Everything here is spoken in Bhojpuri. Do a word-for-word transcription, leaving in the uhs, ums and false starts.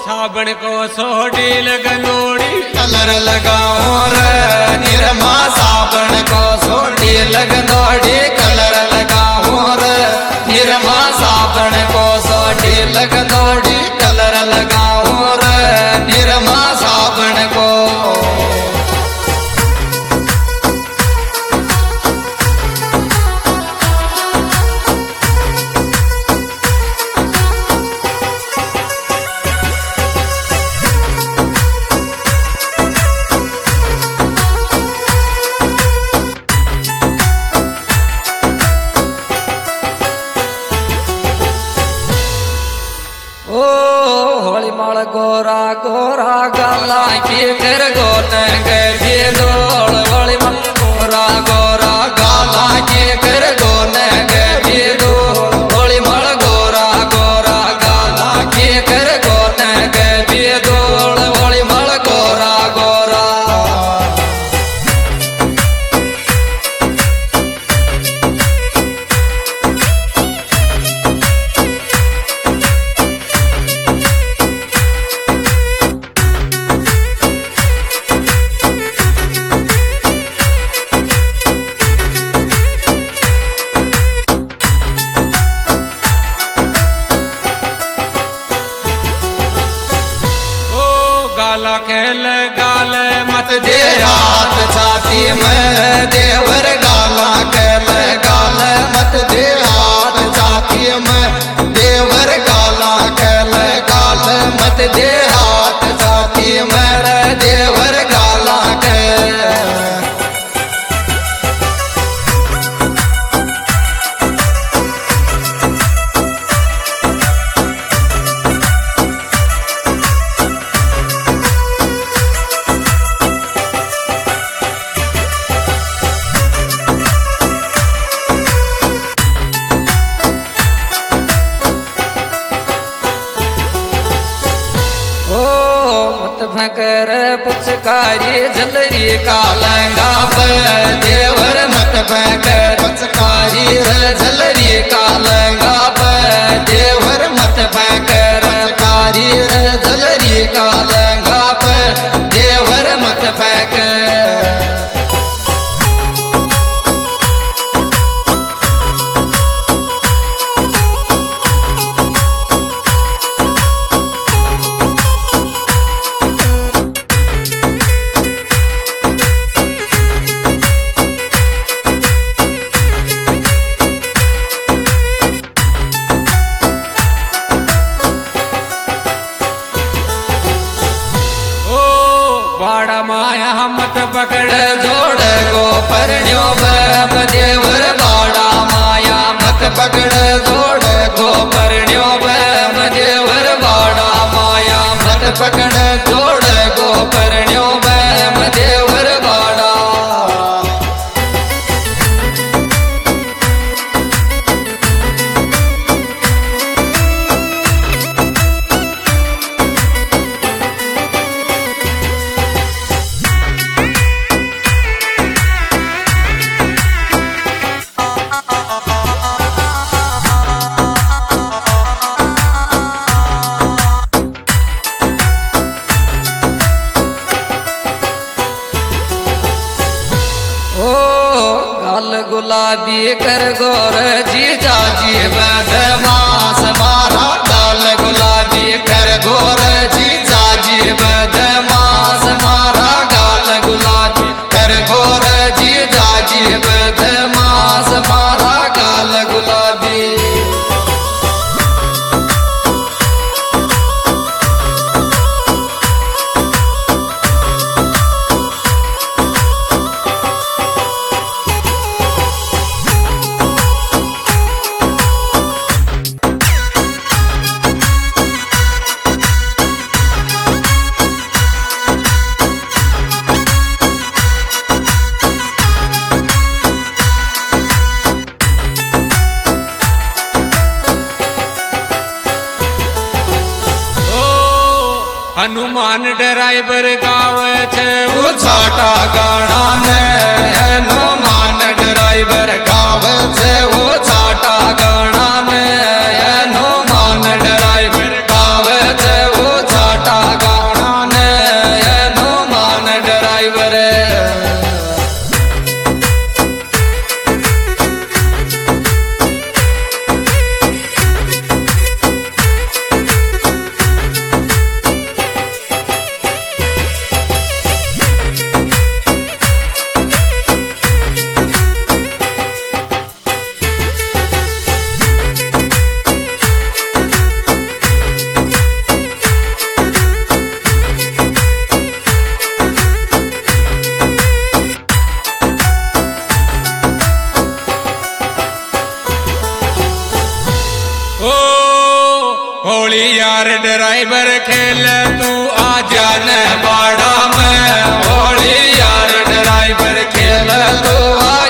साबण को सोडी लगनोड़ी कलर लगाओ रे निरमा साबण को सोडी लगनोड़ी कलर लगाओ रे निरमा साबण को सोडी लगनोड़ी कलर लगाओ रे निरमा साबण को गोरा गोरा गाला की कर गोन गे डोल वाली मन गोरा गोरा गाला की कर गोन गे डोल वाली मल गोरा गोरा गाला की कर गोन गे डोल वाली मल गोरा गोरा गाला खेल गाल मत दे हाथ छाती में देवर गाला खेल गाल मत दे हाथ छाती में देवर गाला खेल गाल मत दे हाथ छाती में देवर गाला खेल भकर पुचकारी झलरी कालंगा देवर मत भकर पुचकारी झलरी कालंगा देवर मत भकर कारी झलरी कालंगा देवर मत भकर बाड़ा माया मत पकड़ जोड़ गो परण्यो देवर बाड़ा माया मत पकड़ जोड़ गो परण्यो देवर बाड़ा माया मत पकड़ जोड़ गो परण्यो देवर बाड़ा गुलाबी कर गोर जी जाजी बदमाश मारा गाल गुलाबी कर गोर जी जाजी बदमाश मारा गाल गुलाबी कर गोर जी जाजी बदमाश मारा गाल गुलाबी हनुमान ड्राइवर गावे छे वो छाटा गाना ने हनुमान ड्राइवर गावे छे वो छाटा गाना ने हनुमान ड्राइवर गावे छे वो छाटा खेल तू आ जाने बाड़ा में होली यार ड्राइवर खेल तू आ